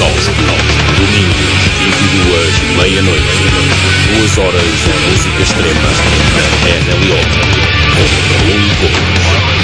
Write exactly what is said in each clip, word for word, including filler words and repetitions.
Holocausto. Domingo, vinte e duas, meia-noite. Duas horas de música extrema na R L O. Contra um corpo.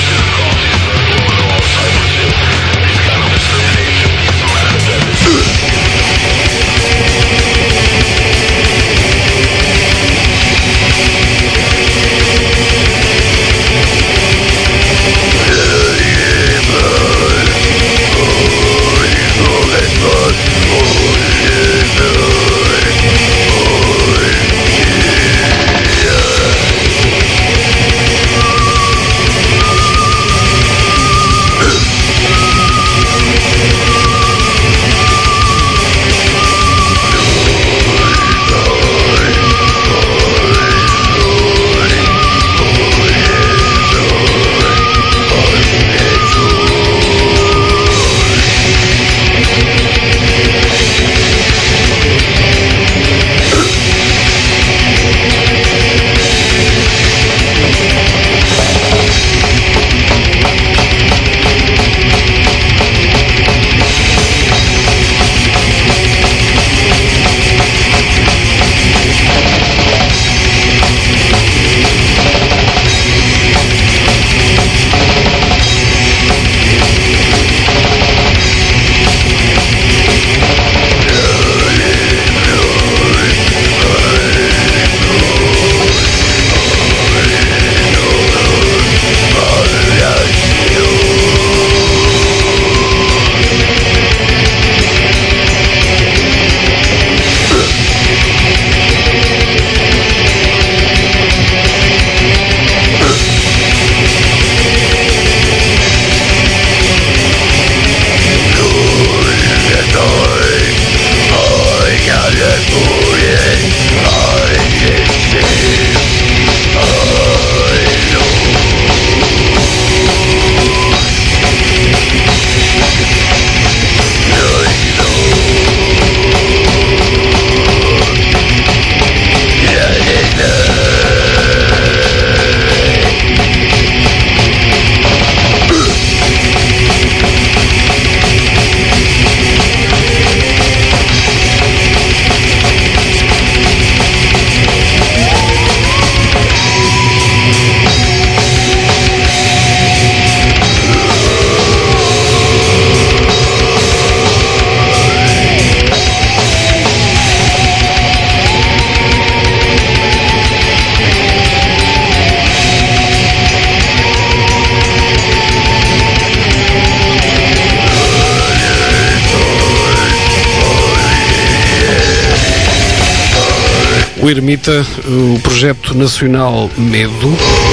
O Ermita, o projeto nacional Medo,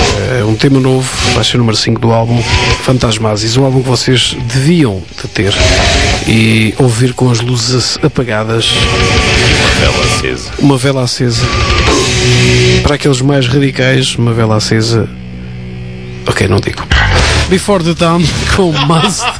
é um tema novo, vai ser o número cinco do álbum Fantasmasis, um álbum que vocês deviam de ter e ouvir com as luzes apagadas. Uma vela acesa. Uma vela acesa. Para aqueles mais radicais, uma vela acesa. Ok, não digo. Before the Dawn com Masters.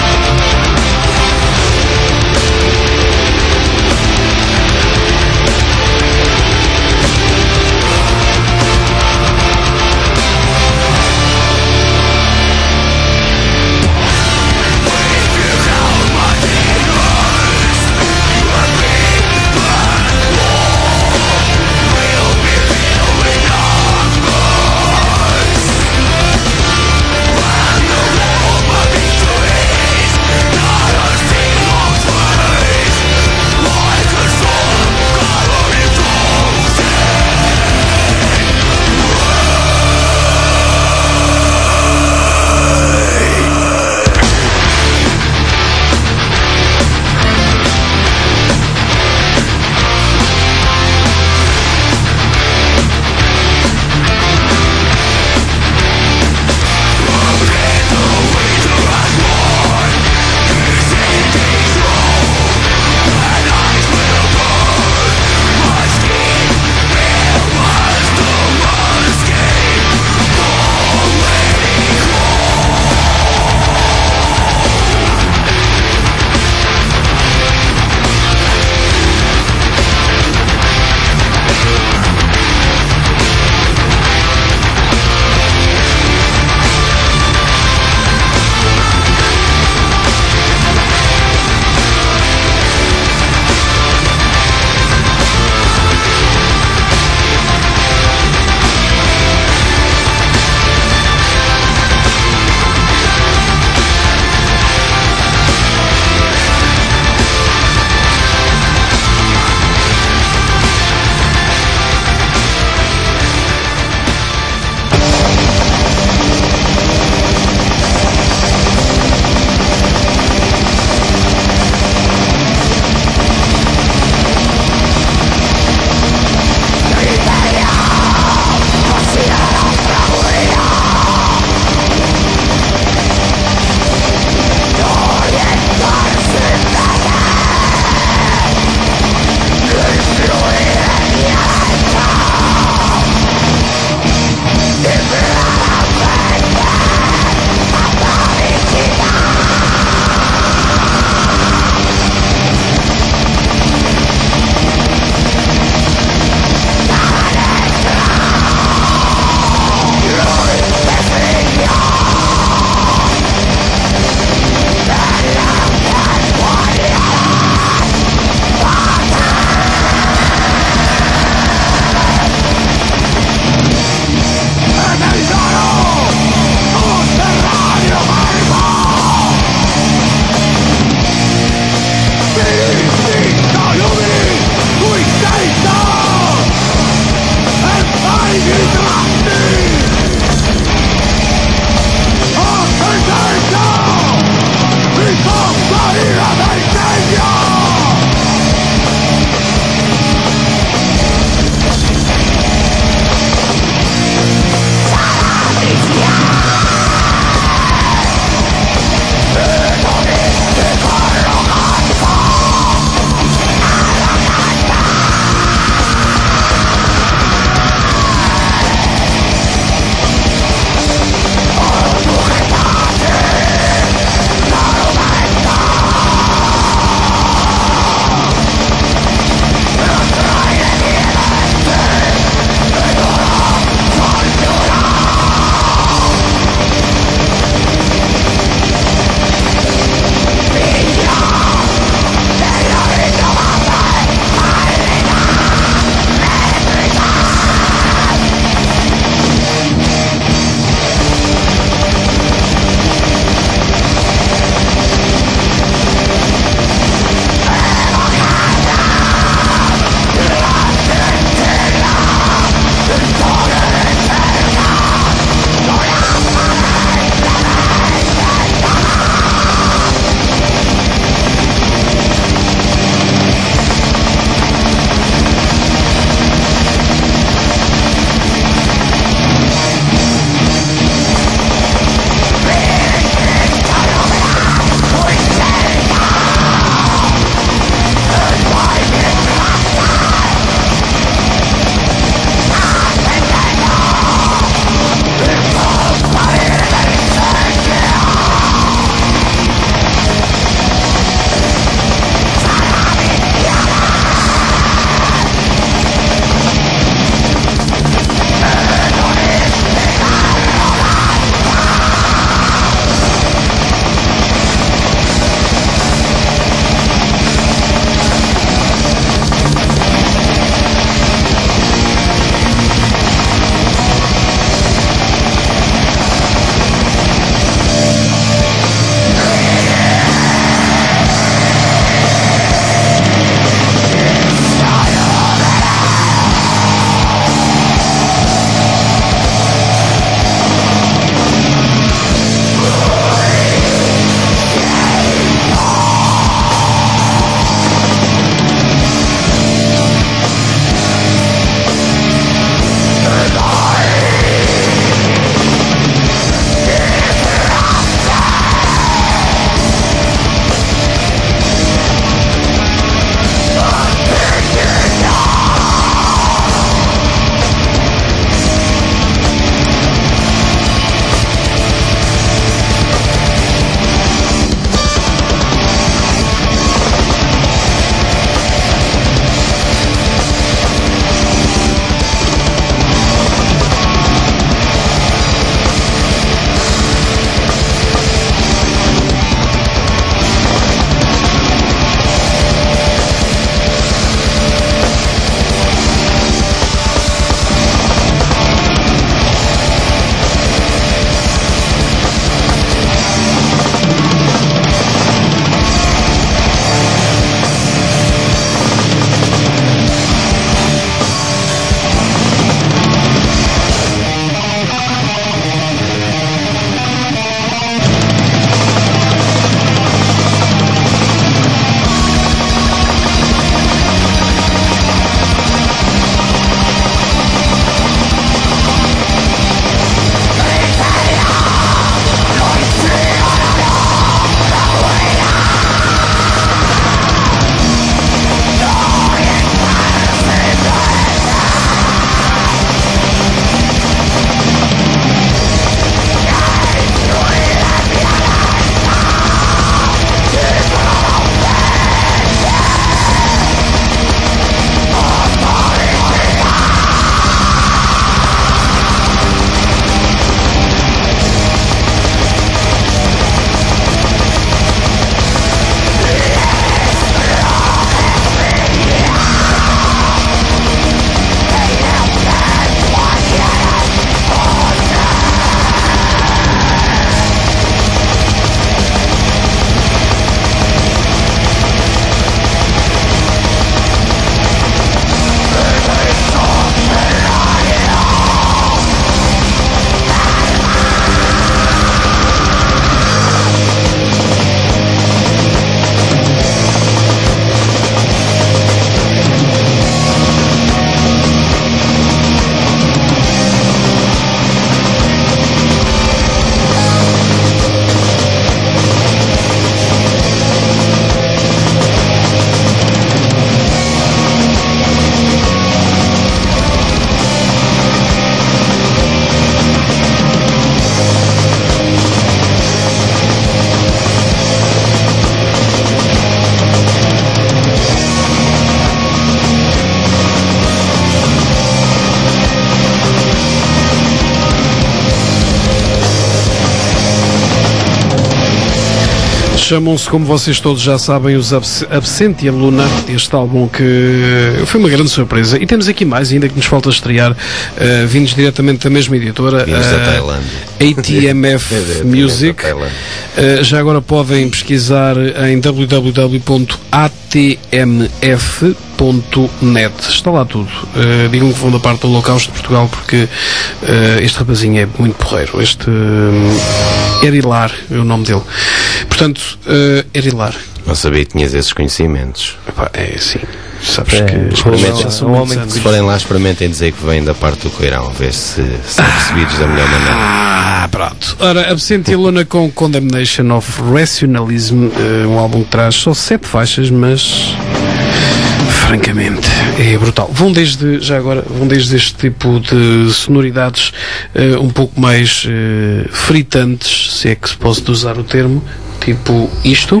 chamam-se, como vocês todos já sabem, os Abs- Absentia Luna, este álbum que foi uma grande surpresa. E temos aqui mais ainda que nos falta estrear, uh, vindos diretamente da mesma editora, Vindos da Tailândia. A T M F Music. Uh, já agora podem pesquisar em w w w ponto a t m f ponto net. Está lá tudo. Uh, digam que vão da parte do Holocausto de Portugal, porque uh, este rapazinho é muito porreiro. Este uh, Erilar é o nome dele. Portanto, uh, Erilar. Não sabia que tinhas esses conhecimentos. Epá, é assim. Sabes É, que experimentem, já são um muitos homem anos. se forem lá, experimentem dizer que vêm da parte do Coirão, ver se são recebidos da melhor maneira. Ah, pronto. Ora, Absentia Luna com Condemnation of Rationalism, uh, um álbum que traz só sete faixas, mas francamente é brutal. Vão desde, já agora, vão desde este tipo de sonoridades uh, um pouco mais uh, fritantes, se é que se pode usar o termo, tipo isto.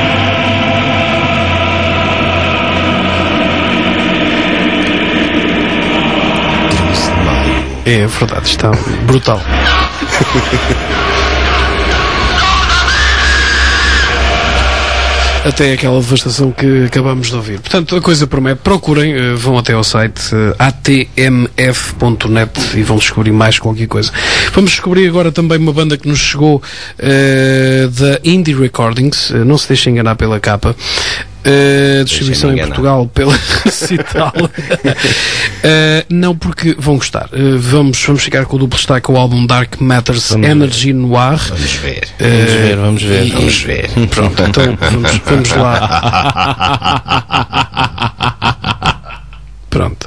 É verdade, está brutal. Até aquela devastação que acabamos de ouvir. Portanto, a coisa promete. Procurem, uh, vão até ao site uh, a t m f ponto net e vão descobrir mais qualquer coisa. Vamos descobrir agora também uma banda que nos chegou uh, da Indie Recordings. Uh, não se deixem enganar pela capa. Uh, distribuição em Portugal pela Cital. uh, não, porque vão gostar. Uh, vamos, vamos ficar com o duplo destaque, o álbum Dark Matters Vamos Energy ver. Noir. Vamos ver. Uh, Vamos ver, vamos ver. e- Vamos ver. Pronto, então vamos, vamos lá. Pronto.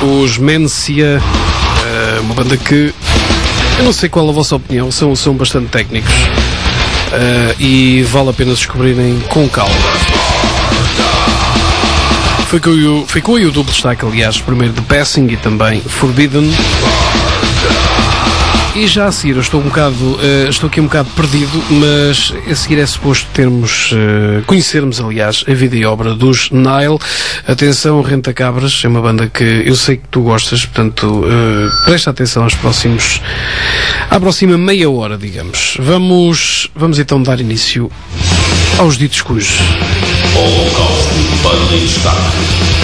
os Mencia, uh, uma banda que eu não sei qual a vossa opinião, são, são bastante técnicos uh, e vale a pena descobrirem com calma. Foi com o, foi com o duplo destaque, aliás, primeiro The Passing e também Forbidden. E já a seguir, eu estou um bocado, uh, estou aqui um bocado perdido, mas a seguir é suposto termos, uh, conhecermos, aliás, a vida e obra dos Nile. Atenção, Renta Cabras, é uma banda que eu sei que tu gostas, portanto, uh, presta atenção aos próximos, à próxima meia hora, digamos. Vamos, vamos então dar início aos ditos cujos. Holocausto, banda em destaque.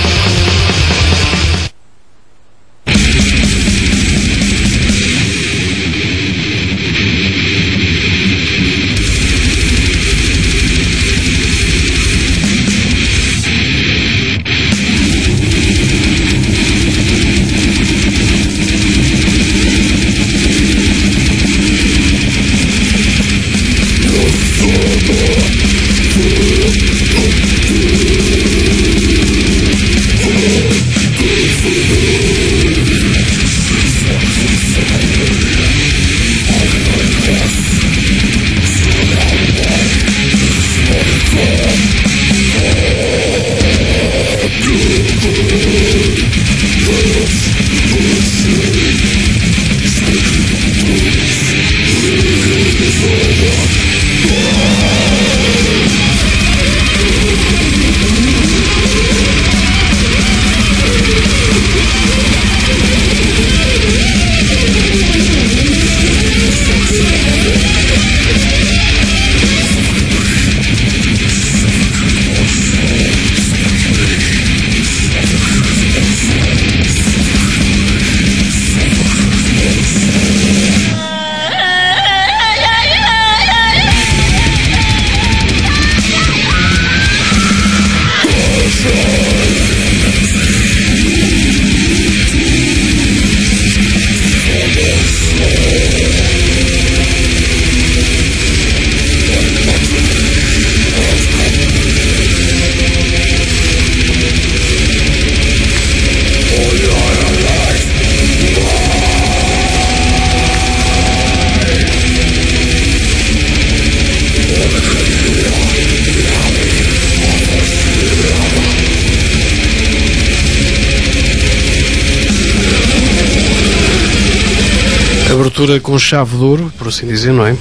Abertura com chave de ouro, por assim dizer, não é? Uh,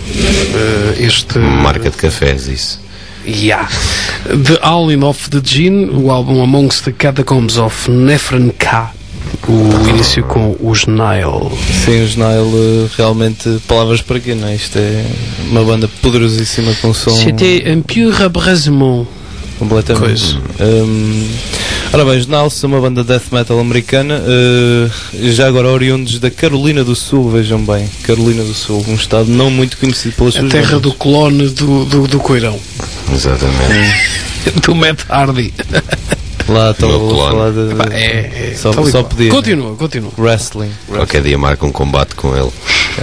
este... Marca de cafés, isso. Yeah. The Howling of the Djinn, o álbum Amongst the Catacombs of Nefren-Ka, o início com os Nile. Sim, os Nile, realmente, palavras para quê, não é? Isto é uma banda poderosíssima com som... C'était un pur abrasement. Completamente. Um, ora bem, os Nile são uma banda death metal americana, uh, já agora oriundos da Carolina do Sul, vejam bem, Carolina do Sul, um estado não muito conhecido pelas suas A terra bandas. do clone do, do, do Coirão. Exatamente. Do Matt Hardy. Lá estão Meu a clone. falar de... Epá, é, é, só tal e só qual. podia. Continua, continua. Wrestling. Qualquer dia marca um combate com ele.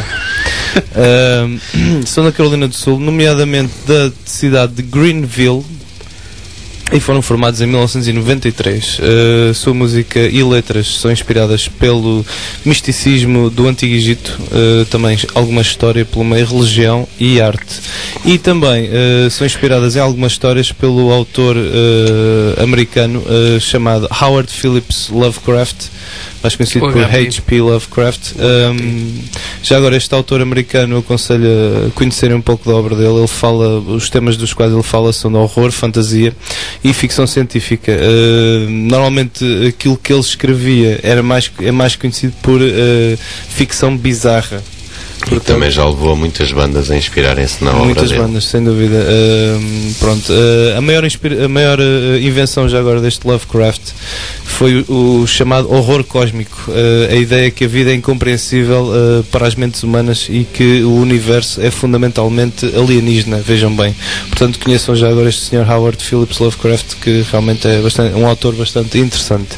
Uh, são da Carolina do Sul, nomeadamente da cidade de Greenville, e foram formados em mil novecentos e noventa e três. Uh, sua música e letras são inspiradas pelo misticismo do Antigo Egito, uh, também alguma história pelo meio religião e arte. E também uh, são inspiradas em algumas histórias pelo autor uh, americano uh, chamado Howard Phillips Lovecraft, mais conhecido por H P Lovecraft. Um, já agora, este autor americano, eu aconselho a conhecerem um pouco da obra dele. Ele fala, os temas dos quais ele fala são de horror, fantasia e ficção científica. Uh, normalmente aquilo que ele escrevia era mais, é mais conhecido por uh, ficção bizarra. Porque também já levou muitas bandas a inspirarem-se na obra Muitas dele. bandas, sem dúvida. Uh, pronto, uh, a maior, inspira- a maior uh, invenção já agora deste Lovecraft foi o, o chamado horror cósmico. Uh, a ideia que a vida é incompreensível uh, para as mentes humanas e que o universo é fundamentalmente alienígena, vejam bem. Portanto, conheçam já agora este senhor Howard Phillips Lovecraft, que realmente é bastante, um autor bastante interessante.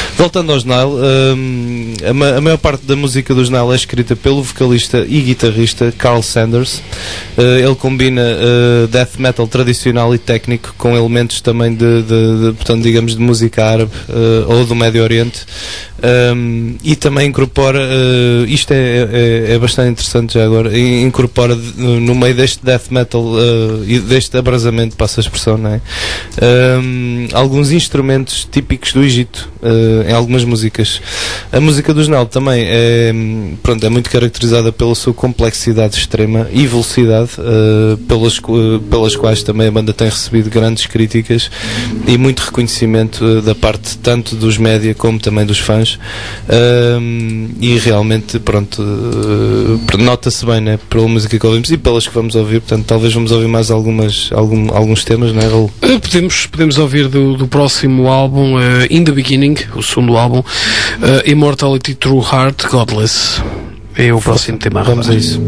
Voltando aos Nile, um, a, ma a maior parte da música dos Nile é escrita pelo vocalista e guitarrista Carl Sanders. Uh, ele combina uh, death metal tradicional e técnico com elementos também de, de, de portanto, digamos, de música árabe uh, ou do Médio Oriente. Um, e também incorpora, uh, isto é, é, é bastante interessante já agora, incorpora no meio deste death metal uh, e deste abrasamento, passa a expressão, não é? Um, alguns instrumentos típicos do Egito uh, em algumas músicas. A música dos Nile também é, pronto, é muito caracterizada pela sua complexidade extrema e velocidade, uh, pelas, uh, pelas quais também a banda tem recebido grandes críticas e muito reconhecimento uh, da parte tanto dos média como também dos fãs. Um, e realmente, pronto, uh, nota-se bem, né, pela música que ouvimos e pelas que vamos ouvir. Portanto, talvez vamos ouvir mais algumas, algum, alguns temas, não é, Raul? Uh, podemos, podemos ouvir do, do próximo álbum, uh, In the Beginning, o segundo álbum, uh, Immortality True Heart Godless. É o próximo tema. Vamos a isso.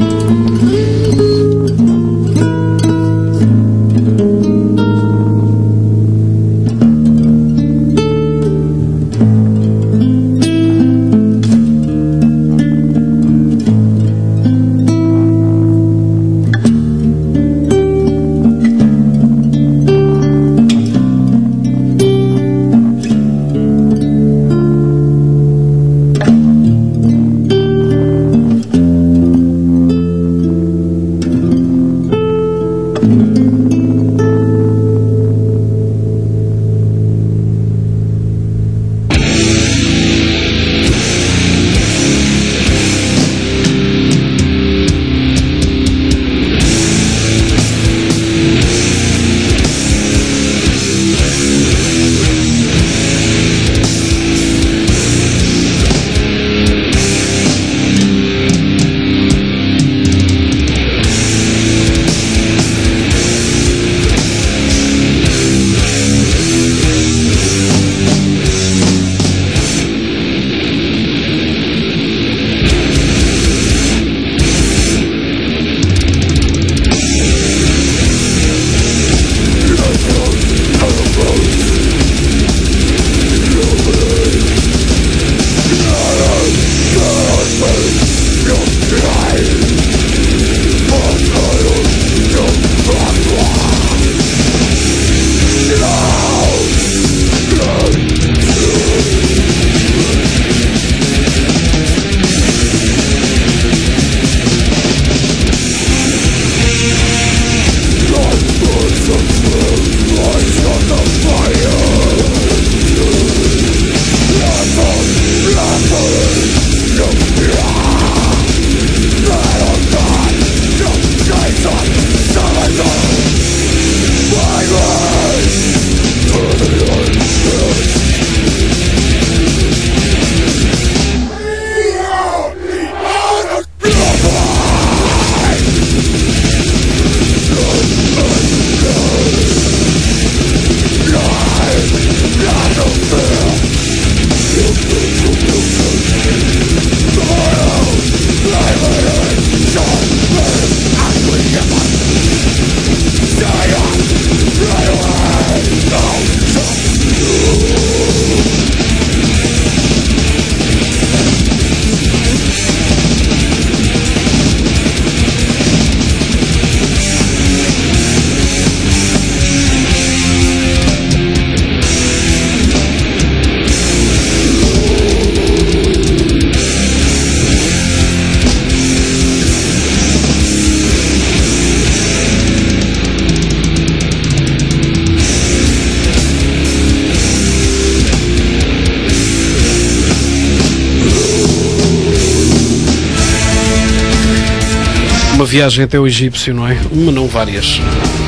Uma viagem até o egípcio, não é? Uma, não, várias.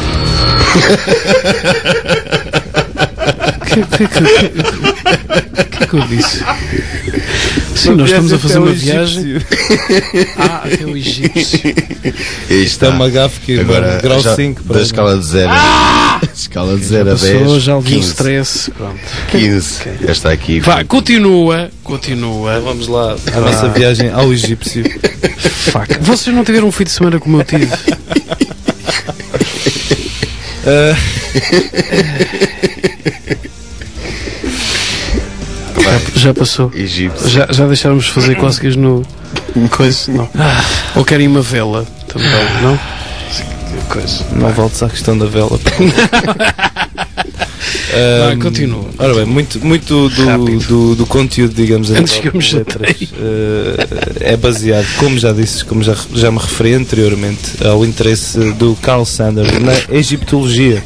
O que, que, que, que, que é que eu disse? Sim, nós estamos a fazer uma viagem. Ah, até o egípcio. Isto é uma gafe que agora, grau já, cinco. Da escala de zero. Ah! Escala de zero a dez. Já algum quinze. stress. Pronto. quinze. Okay. Já está aqui. Vá, continua. Continua. Então vamos lá. A ah. nossa viagem ao egípcio. Fuck. Vocês não tiveram um fim de semana como eu tive? uh... Já passou. Egípcio. Já, já deixámos de fazer cócegas no. Coisa? Não. Ou querem uma vela também, não? Coisa. Não voltes à questão da vela. Vai, Um, continua. Ora bem, muito, muito do, Rápido. do, do conteúdo, digamos, a Antes nível que eu me de letras, chatei. uh, é baseado, como já disse, como já, já me referi anteriormente, ao interesse do Carl Sanders na egiptologia.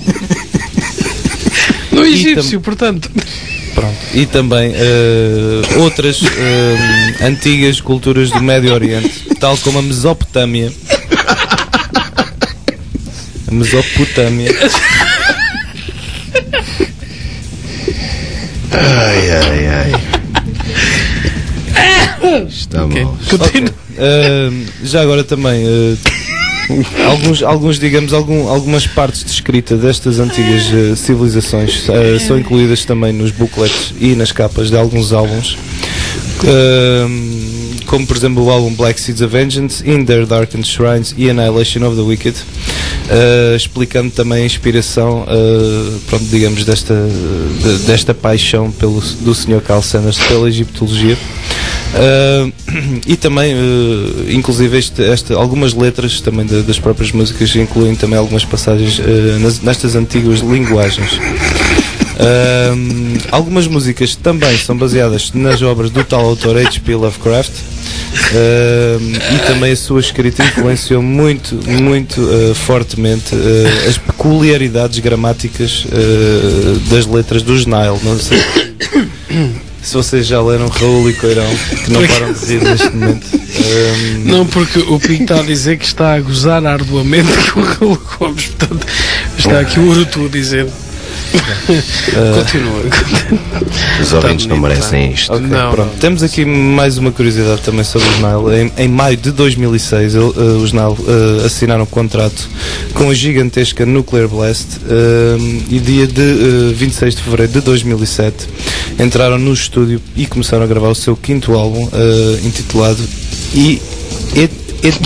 No E egípcio, portanto. Pronto. E também uh, outras uh, antigas culturas do Médio Oriente, tal como a Mesopotâmia. A Mesopotâmia. Ai, ai, ai. Está Ok. mal. Continua. Uh, já agora também uh, alguns, alguns digamos algum, algumas partes de escrita destas antigas uh, civilizações uh, são incluídas também nos booklets e nas capas de alguns álbuns, uh, como por exemplo o álbum Black Seeds of Vengeance, In Their Darkened Shrines e Annihilation of the Wicked, uh, explicando também a inspiração uh, pronto, digamos desta, de, desta paixão pelo, do senhor Carl Sanders pela egiptologia. Uh, e também, uh, inclusive, este, este, algumas letras também de, das próprias músicas incluem também algumas passagens uh, nas, nestas antigas linguagens. Uh, algumas músicas também são baseadas nas obras do tal autor H P Lovecraft. Uh, e também a sua escrita influenciou muito, muito uh, fortemente uh, as peculiaridades gramáticas uh, das letras dos Nile. Não sei se vocês já leram Raul e Coirão, que não param de rir neste momento. Um... Não, porque o Pinto está a dizer que está a gozar arduamente com o Raul Gomes, portanto, está aqui o Urutu a dizer. Uh... Continua. Os ouvintes não merecem isto. Okay, Não, pronto. não. Temos aqui mais uma curiosidade também sobre os Nile. Em, em maio de dois mil e seis, ele, uh, os Nile uh, assinaram um contrato com a gigantesca Nuclear Blast uh, e dia de uh, vinte e seis de fevereiro de dois mil e sete entraram no estúdio e começaram a gravar o seu quinto álbum, uh, intitulado I... It, it,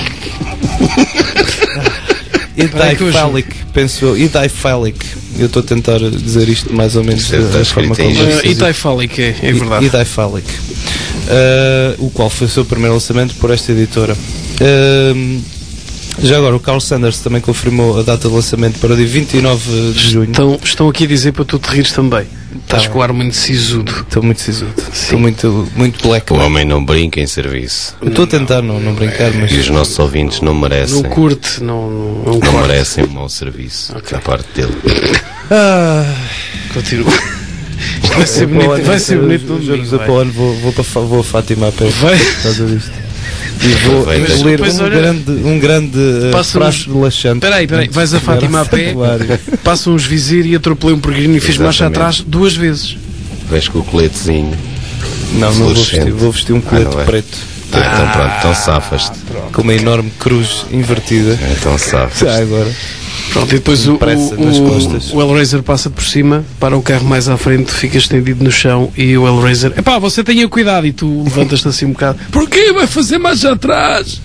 Idiphallic, penso eu, Idiphallic. Eu estou a tentar dizer isto mais ou menos Certo, da está forma escrito como em Uh, Itaifálica, é, é verdade. Idiphallic, uh, o qual foi o seu primeiro lançamento por esta editora. Uh, já agora, o Carl Sanders também confirmou a data de lançamento para o dia vinte e nove de junho. Estão, estão aqui a dizer para tu te rires também. Estás com o ar muito sisudo. Estou muito sisudo. Estou muito, muito black. O homem não brinca em serviço. Eu estou a tentar não, não brincar, mas E os nossos ouvintes não merecem. Não curte, não, não, não Não corte. merecem um mau serviço da parte dele. ah, Continua. Isto vai ser bonito, vai ser bonito no domingo, Juro-vos, eu vai. para o ano vou, vou, para, Fa- vou a Fátima a pé. Vai. Por causa disto. E vou Aproveita. Mas ler depois, um olha, grande, um grande uh, passa frasco uns- de laxante. Espera aí, espera aí, vais a Fátima a pé, passa uns vizir e atropelei um peregrino e fiz marcha Exatamente. atrás duas vezes. Vês com o coletezinho. Não, não vou Fluorescente. vestir, vou vestir um colete Ah, não é? preto Ah, então pronto, então safas-te. com uma enorme cruz invertida. Então safas. Já agora. Pronto, e depois o, Pressa nas o, costas. o, o Hellraiser passa por cima, para o carro mais à frente, fica estendido no chão e o Hellraiser, epá, você tenha cuidado, e tu levantas-te assim um bocado. Porquê? Vai fazer marcha atrás?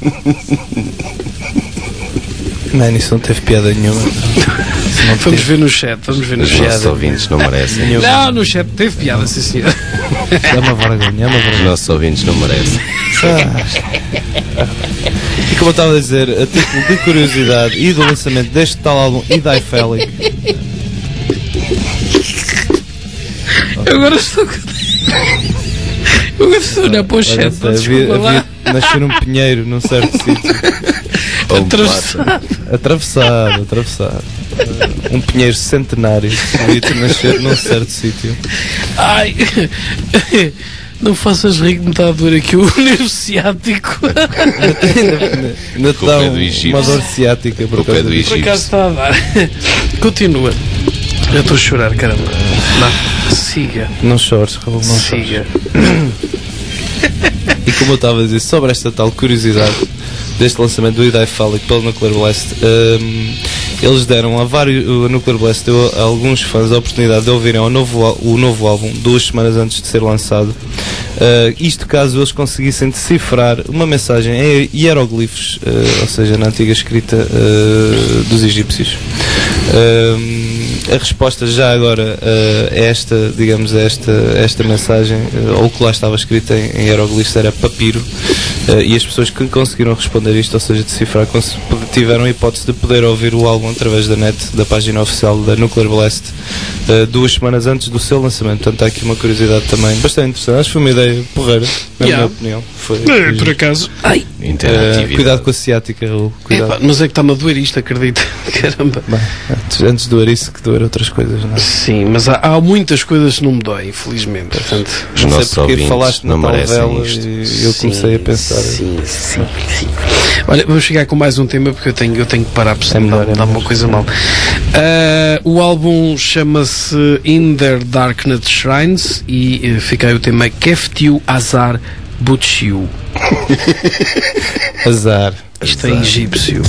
Mano, isso não teve piada nenhuma. Isso não Vamos teve. ver no chat, vamos ver no Os nossos chat. ouvintes não merecem. nenhuma. Não, no chat teve piada, sim senhor. É uma vergonha, é uma Os vergonha. nossos ouvintes não merecem. E como eu estava a dizer, a título de curiosidade e do lançamento deste tal álbum Idiphallic, Eu agora estou. Eu agora estou a olhar para o chat, olha, pá, havia, desculpa lá. havia nascer um pinheiro num certo sítio. Ou um Atravessado. Atravessado, atravessado. Uh, Um pinheiro centenário devia ter nascer num certo sítio. Ai, não faças rir que me está a doer aqui o nervo ciático. Ainda te Culpa dá é do um- egípcio. uma dor ciática por Culpa é causa do disso. Por acaso está a dar. Continua. Eu estou a chorar, caramba. Não, siga. Não chores, Raul, não chores. Siga. E como eu estava a dizer, sobre esta tal curiosidade deste lançamento do Idiphallic pelo Nuclear Blast, um, eles deram a vários, o Nuclear Blast deu a alguns fãs a oportunidade de ouvirem o novo, al- o novo álbum duas semanas antes de ser lançado. Uh, isto caso eles conseguissem decifrar uma mensagem em hieroglifos, uh, ou seja, na antiga escrita uh, dos egípcios. Um, a resposta já agora uh, a esta, digamos, a esta, a esta mensagem, uh, ou o que lá estava escrito em, em hieroglifos era papiro, uh, e as pessoas que conseguiram responder isto, ou seja, decifrar, cons- tiveram a hipótese de poder ouvir o álbum através da net, da página oficial da Nuclear Blast, uh, duas semanas antes do seu lançamento. Portanto, há aqui uma curiosidade também bastante interessante. Acho que foi uma ideia porreira, na Yeah. minha opinião. Foi, É, por acaso. Ai, Interatividade. uh, cuidado com a ciática, Raul. Cuidado. epá, mas é que está-me a doer isto, acredito. Caramba. Bem, antes, antes de doer isso, que doer outras coisas, não é? Sim, mas há, há muitas coisas que não me dói, infelizmente. Portanto, Os Não nossos sei porque ouvintes falaste não na merecem novela isto. e eu comecei a pensar. Sim, sim, sim. Olha, vamos chegar com mais um tema porque eu tenho, eu tenho que parar porque senão melhor, dá, é dá uma melhor. coisa mal. Ah, o álbum chama-se In Their Darknet Shrines e eh, fica aí o tema Keftiu Azar Butshiu. Azar. Isto é egípcio.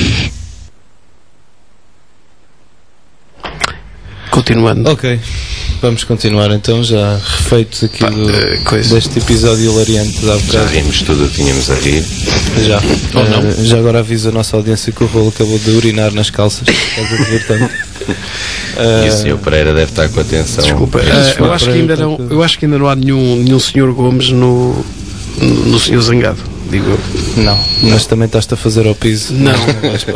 Continuando. Ok. vamos continuar então, já refeitos aqui Pá, do, eh, coisa. deste episódio hilariante da Já bocado. rimos tudo o que tínhamos a rir. Já. Ou não. Eh, já agora aviso a nossa audiência que o Rolo acabou de urinar nas calças. Estás a ver tanto? E o senhor Pereira deve estar com atenção. Desculpa, Este eh, eu, Desculpa, acho que ainda Pereira, não, tá- eu acho que ainda não há nenhum, nenhum senhor Gomes no, no senhor Zangado, digo eu. Não, mas também estás-te a fazer ao piso. Não. Não vais,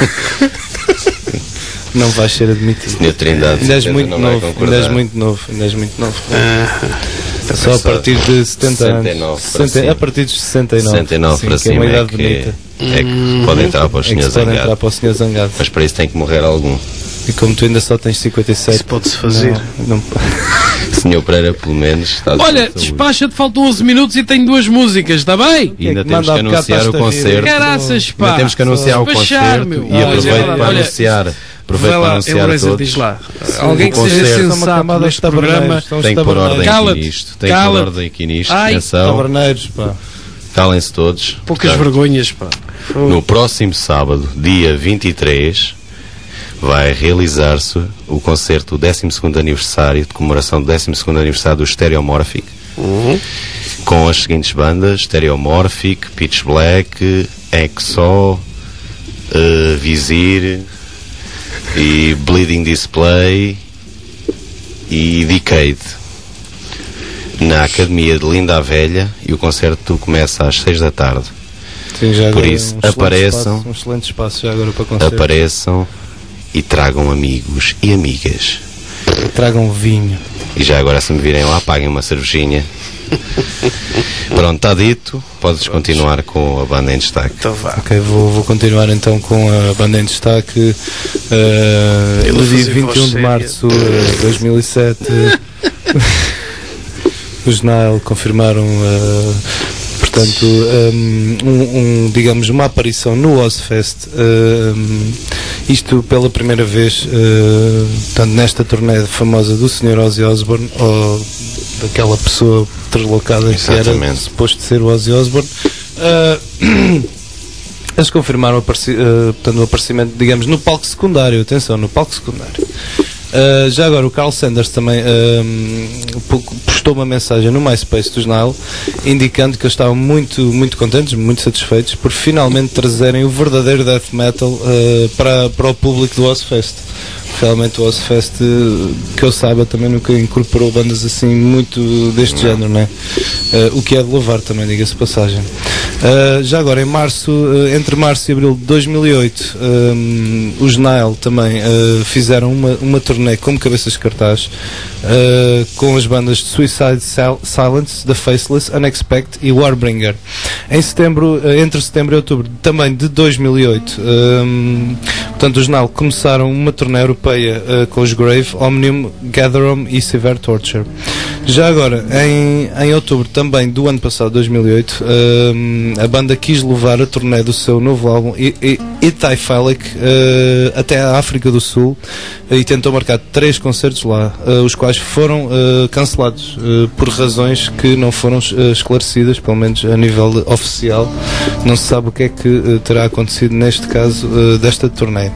não vais ser admitido. senhor Trindade Ainda és certeza muito não vai novo, ainda concordar. és muito novo, ainda és muito novo. Ah, Só a partir de setenta sessenta e anos. nove para sessenta, cima. a partir dos sessenta e nove. sessenta e nove Sim, para que é cima uma é idade que, bonita. é que pode entrar para o É que senhor se pode entrar Zangado. para o senhor Zangado. Mas para isso tem que morrer algum. E como tu ainda só tens cinquenta e sete. isso pode-se fazer. Não, não, senhor Pereira, pelo menos, está de Olha, saúde. despacha-te, faltam onze minutos e tenho duas músicas, está bem? E ainda É que temos manda que há bocado anunciar o para esta vida. concerto. Caraças, pá. Ainda temos que anunciar o Despachar, concerto meu. e Olha, aproveito olha, para olha, anunciar. Aproveito Vai para lá, anunciar Eloreza, todos. diz lá. Alguém que o seja concerto. sensato neste programa. Tem que pôr ordem aqui Cala-te, nisto. Tem que pôr cala-te. ordem aqui nisto. Ai, Atenção. Taberneiros, pá. Calem-se todos. Poucas Portanto, vergonhas, pá. no próximo sábado, dia vinte e três, vai realizar-se o concerto do décimo segundo aniversário, de comemoração do décimo segundo aniversário do Stereomorphic, com as seguintes bandas: Stereomorphic, Pitch Black, Exo, uh, Visir e Bleeding Display e Decade, na Academia de Linda a Velha, e o concerto começa às seis da tarde. Sim, já Por agora isso, um excelente apareçam. espaço, um excelente espaço já agora para concerto. Apareçam e tragam amigos e amigas. Tragam vinho. E já agora, se me virem lá, paguem uma cervejinha. Pronto, está dito. Podes continuar com a banda em destaque. Então vá. Ok, vou, vou continuar então com a banda em destaque. Uh, Ele no a dia fazer vinte e voz um de séria. março de dois mil e sete, os Nile confirmaram, uh, portanto, um, um, um, digamos, uma aparição no Ozfest. Um, isto pela primeira vez, uh, portanto, nesta turnê famosa do senhor Ozzy Osbourne, ou daquela pessoa deslocada que era Exatamente. suposto ser o Ozzy Osbourne. Uh, Eles confirmaram o, apareci, uh, portanto, o aparecimento, digamos, no palco secundário. Atenção, no palco secundário. Uh, já agora, o Carl Sanders também uh, postou uma mensagem no MySpace dos Nile, indicando que eles estavam muito, muito contentes, muito satisfeitos por finalmente trazerem o verdadeiro death metal uh, para, para o público do Ozfest. Realmente o Ozfest, que eu saiba, também nunca incorporou bandas assim muito deste não. género, né? Uh, o que é de louvar também, diga-se passagem. Uh, já agora, em março, uh, entre março e abril de dois mil e oito, um, os Nile também uh, fizeram uma, uma turnê como cabeças de cartaz uh, com as bandas de Suicide Silence, The Faceless, Unexpected e Warbringer. Em setembro, uh, entre setembro e outubro também de dois mil e oito, um, portanto, os Nile começaram uma turnê europeia uh, com os Grave, Omnium, Gatherum e Severe Torture. Já agora, em, em outubro também do ano passado, dois mil e oito, um, a banda quis levar a turnê do seu novo álbum Itaiphalic uh, até a África do Sul uh, e tentou marcar três concertos lá, uh, os quais foram uh, cancelados uh, por razões que não foram uh, esclarecidas, pelo menos a nível de, oficial. Não se sabe o que é que uh, terá acontecido neste caso uh, desta turnê.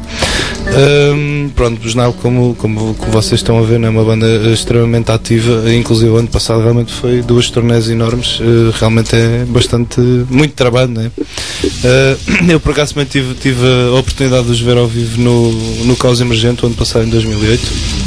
Um, pronto, os Nile, como, como, como vocês estão a ver, é uma banda extremamente ativa, inclusive o ano passado realmente foi duas turnés enormes, uh, realmente é bastante, muito trabalho, né? Uh, eu por acaso também tive, tive a oportunidade de os ver ao vivo no, no Caos Emergente o ano passado, em dois mil e oito,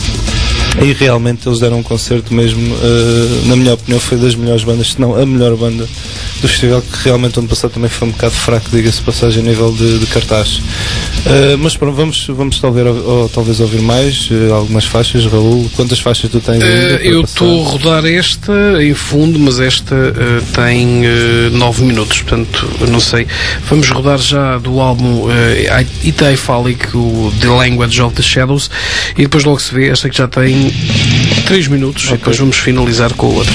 e realmente eles deram um concerto mesmo, uh, na minha opinião foi das melhores bandas, se não a melhor banda do festival, que realmente o ano passado também foi um bocado fraco, diga-se passagem, a nível de, de cartaz. Uh, mas pronto, vamos, vamos talvez, ou, talvez ouvir mais uh, algumas faixas. Raul, quantas faixas tu tens ainda? Uh, eu estou a rodar esta em fundo, mas esta uh, tem uh, nove minutos, portanto, eu não sei. Vamos rodar já do álbum uh, Itaiphalic, o The Language of the Shadows, e depois logo se vê. Esta que já tem três minutos, okay. E depois vamos finalizar com o outro.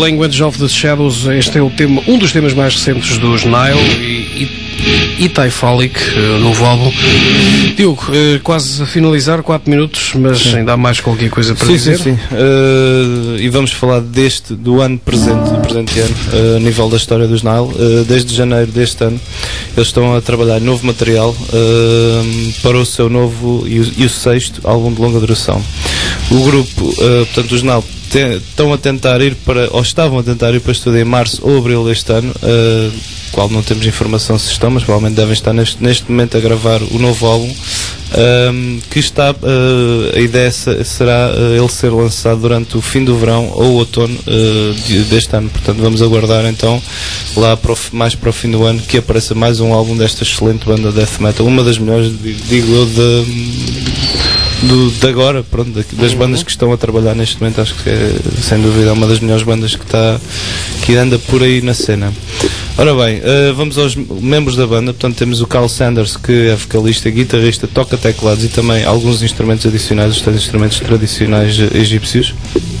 Language of the Shadows. Este é o tema, um dos temas mais recentes dos Nile e, e, e Typhalic, uh, novo álbum. Diogo, uh, quase a finalizar, quatro minutos, mas sim, ainda há mais qualquer coisa para sim, dizer. Sim, sim. Uh, e vamos falar deste, do ano presente, do presente ano, uh, a nível da história dos Nile. Uh, desde janeiro deste ano, eles estão a trabalhar novo material uh, para o seu novo e o, e o sexto álbum de longa duração. O grupo, uh, portanto, os Nile te, estão a tentar ir para, ou estavam a tentar ir para estúdio em março ou abril deste ano, uh, qual não temos informação se estão, mas provavelmente devem estar neste, neste momento a gravar o novo álbum, um, que está, uh, a ideia será uh, ele ser lançado durante o fim do verão ou outono uh, de, deste ano. Portanto, vamos aguardar então lá para o, mais para o fim do ano que apareça mais um álbum desta excelente banda death metal, uma das melhores, digo eu, de, do, de agora, pronto, das bandas que estão a trabalhar neste momento. Acho que é, sem dúvida, uma das melhores bandas que, está, que anda por aí na cena. Ora bem, uh, vamos aos membros da banda. Portanto, temos o Carl Sanders, que é vocalista, guitarrista, toca teclados e também alguns instrumentos adicionais, os três instrumentos tradicionais uh, egípcios.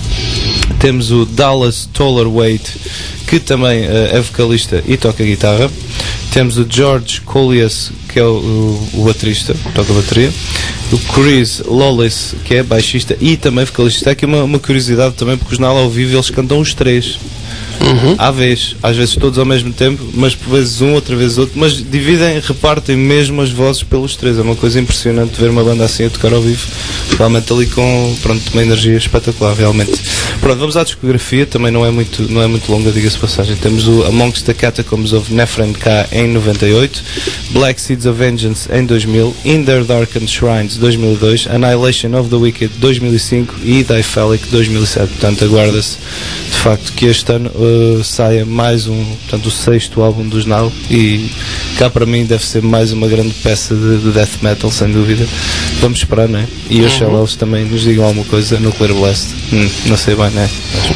Temos o Dallas Tollerwaite, que também uh, é vocalista e toca guitarra. Temos o George Collias, que é o, o, o baterista, toca bateria. O Chris Lawless, que é baixista e também vocalista. Está aqui uma, uma curiosidade também, porque os Nile ao vivo eles cantam os três. Uhum. À vez, às vezes todos ao mesmo tempo, mas por vezes um, outra vez outro, mas dividem, repartem mesmo as vozes pelos três. É uma coisa impressionante ver uma banda assim a tocar ao vivo, realmente ali com, pronto, uma energia espetacular, realmente. Pronto, vamos à discografia, também não é muito, não é muito longa, diga-se passagem. Temos o Amongst the Catacombs of Nephren Ka em noventa e oito, Black Seeds of Vengeance em dois mil, In Their Darkened Shrines dois mil e dois, Annihilation of the Wicked dois mil e cinco e Typhalic dois mil e sete. Portanto, aguarda-se de facto que este ano uh, saia mais um, portanto, o sexto álbum dos Nile, e cá para mim deve ser mais uma grande peça de, de death metal, sem dúvida. Vamos esperar, não é? E os Shallows também nos digam alguma coisa. Nuclear Blast, hum, não sei bem, não é? Mas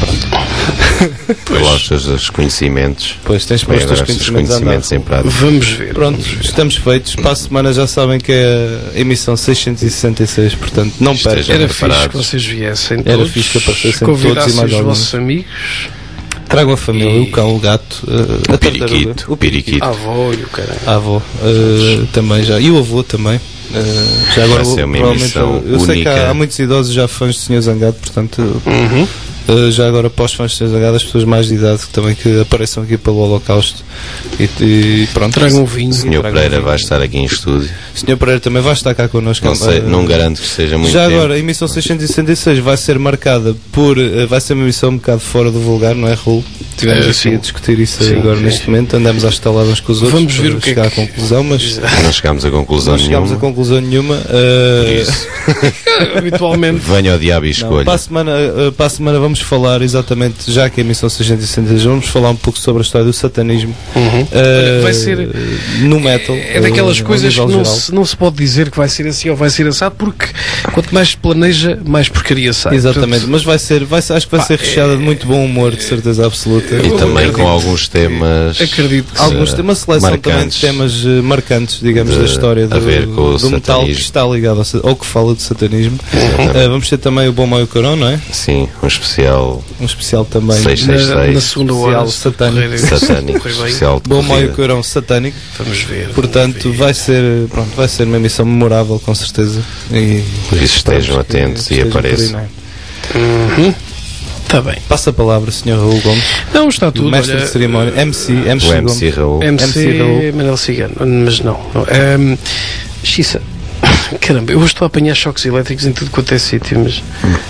pronto. Gostas dos conhecimentos. Pois, tens posto os conhecimentos, conhecimentos em prática. Vamos ver. Pronto, vamos ver. Estamos feitos. Para a semana já sabem que é a emissão seiscentos e sessenta e seis, portanto não percam. Era fixe que vocês viessem Era todos, fixe que aparecessem todos e mais os alguns. vossos amigos. Tragam a família, e... o cão, o gato, uh, o a tartaruga, periquito, o periquito. A avó e o caralho. A avó, uh, também já. E o avô também. Uh, já agora, vai ser uma provavelmente, emissão eu, eu sei que há, única. há muitos idosos já fãs do senhor Zangado, portanto, Uhum. uh, já agora para os fãs do senhor Zangado, as pessoas mais de idade que também que apareçam aqui pelo Holocausto. E, e pronto. Tragam um vinho. O senhor Tragam Pereira um vinho. vai estar aqui em estúdio. O senhor Pereira também vai estar cá connosco. Não sei, Uh, não garanto que seja muito Já tempo. agora, a emissão seiscentos e sessenta e seis vai ser marcada por. Uh, vai ser uma emissão um bocado fora do vulgar, não é, Raul? Estivemos É, aqui sim. a discutir isso Sim, agora sim, neste sim. momento. Andamos às estaladas com os outros. Vamos ver para o que é chegar que- à conclusão, mas Não chegámos a conclusão não chegámos a nenhuma. conclusão nenhuma. Por Uh, isso, Habitualmente. venha ao diabo e não, escolha. para, a semana, uh, para a semana vamos falar exatamente, já que a emissão seiscentos e sessenta e seis, vamos falar um pouco sobre a história do satanismo. Uhum. Uh, Vai ser- no metal. É daquelas uh, coisas que ao nível não geral. se, não se pode dizer que vai ser assim ou vai ser assado, porque quanto mais se planeja, mais porcaria sai. Exatamente, Portanto, mas vai ser, vai ser, acho que vai Pá, ser recheada de muito bom humor, de certeza absoluta. E eu também acredito. com alguns temas. acredito que Alguns eh, temas, uma seleção também de marcantes. temas uh, marcantes, digamos, De- da história do, a ver com o do metal que satanismo. está ligado ao, sa- ou que fala de satanismo. Exatamente. Uh, vamos ter também o Bom Mau e o Corão, não é? Sim, um especial Um especial também. seis na, seis na seis segunda especial hora, se satânico. correr- satânico, correr bem, especial de Bom Mau e o corrida. Corão satânico. vamos ver. Portanto, vamos ver. vai ser, pronto, vai ser uma emissão memorável, com certeza. E, Por isso estejam pronto, atentos e estejam por aí, apareçam. não é? Uhum. Tá bem. Passa a palavra, senhor Raul Gomes, Não, está tudo. mestre olha, de cerimónia, M C, M C O Gomes. M C Raul. M C, M C Raul. Manel Cigano, mas não. não. Um, Xissa, caramba, eu hoje estou a apanhar choques elétricos em tudo quanto é sítio, mas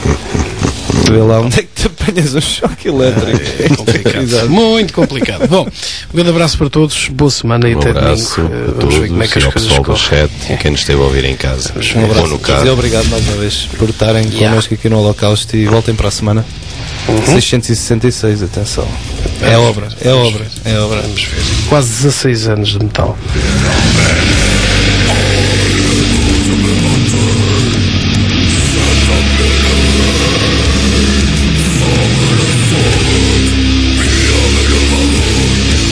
Vê lá onde é que te apanhas um choque elétrico. é complicado. Exato. Muito complicado. Bom, um grande abraço para todos, boa semana e Um até abraço domingo. Uh, a Vamos ver como é todos que e as ao coisas pessoal do correm. chat e quem nos esteve a ouvir em casa. Vamos Um ver. abraço Ou no a todos e carro. obrigado mais uma vez por estarem Yeah. connosco aqui no Holocausto e voltem para a semana. Uhum. seiscentos e sessenta e seis, atenção. É obra, é obra, é obra. Vamos ver. Quase dezasseis anos de metal.